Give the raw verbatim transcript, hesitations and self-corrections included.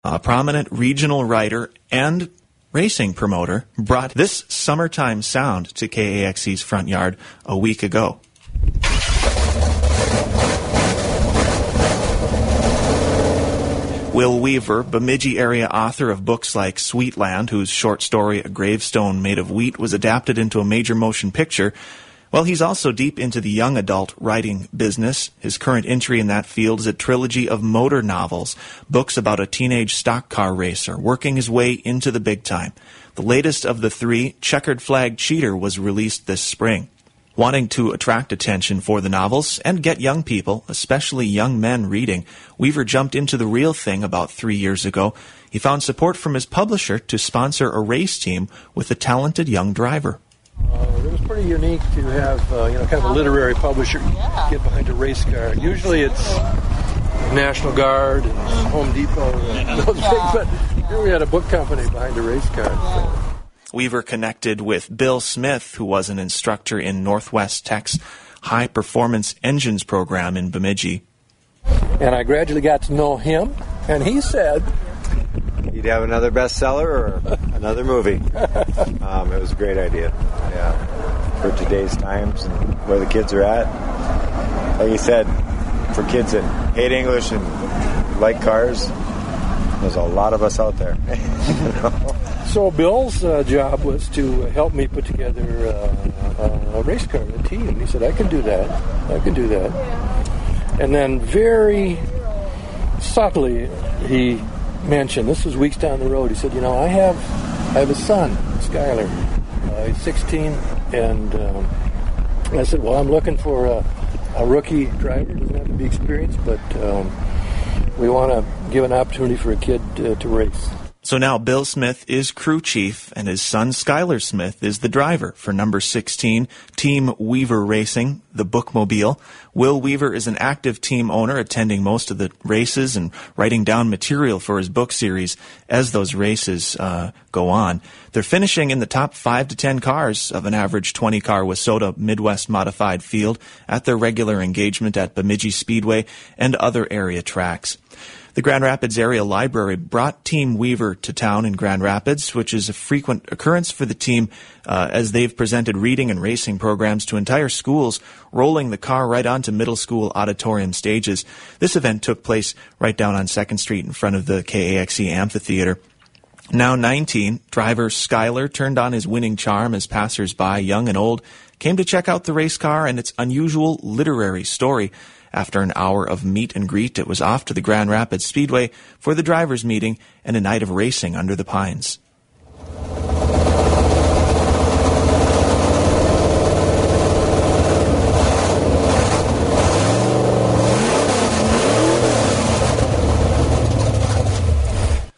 A prominent regional writer and racing promoter brought this summertime sound to K A X E's front yard a week ago. Will Weaver, Bemidji area author of books like Sweetland, whose short story A Gravestone Made of Wheat was adapted into a major motion picture, well, he's also deep into the young adult writing business. His current entry in that field is a trilogy of motor novels, books about a teenage stock car racer working his way into the big time. The latest of the three, Checkered Flag Cheater, was released this spring. Wanting to attract attention for the novels and get young people, especially young men, reading, Weaver jumped into the real thing about three years ago. He found support from his publisher to sponsor a race team with a talented young driver. Uh, it was pretty unique to have, uh, you know, kind of a literary publisher get behind a race car. Usually it's National Guard and Home Depot and those things, but here we had a book company behind a race car. So. Weaver connected with Bill Smith, who was an instructor in Northwest Tech's High Performance Engines program in Bemidji. And I gradually got to know him, and he said, "You'd have another bestseller or another movie." um, it was a great idea, yeah, for today's times and where the kids are at. Like you said, for kids that hate English and like cars, there's a lot of us out there. You know? So Bill's uh, job was to help me put together uh, a race car, a team. He said, I can do that. I can do that. And then very subtly, he mentioned, this was weeks down the road, he said, you know, I have I have a son, Skyler. Uh, he's sixteen. And um, I said, well, I'm looking for a, a rookie driver. Doesn't have to be experienced, but um, we want to give an opportunity for a kid uh, to race. So now Bill Smith is crew chief, and his son Skyler Smith is the driver for number sixteen, Team Weaver Racing, the bookmobile. Will Weaver is an active team owner, attending most of the races and writing down material for his book series as those races uh, go on. They're finishing in the top five to ten cars of an average twenty-car WISSOTA Midwest modified field at their regular engagement at Bemidji Speedway and other area tracks. The Grand Rapids Area Library brought Team Weaver to town in Grand Rapids, which is a frequent occurrence for the team uh, as they've presented reading and racing programs to entire schools, rolling the car right onto middle school auditorium stages. This event took place right down on second Street in front of the K A X E Amphitheater. Now nineteen, driver Skyler turned on his winning charm as passers-by, young and old, came to check out the race car and its unusual literary story. After an hour of meet and greet, it was off to the Grand Rapids Speedway for the drivers' meeting and a night of racing under the pines.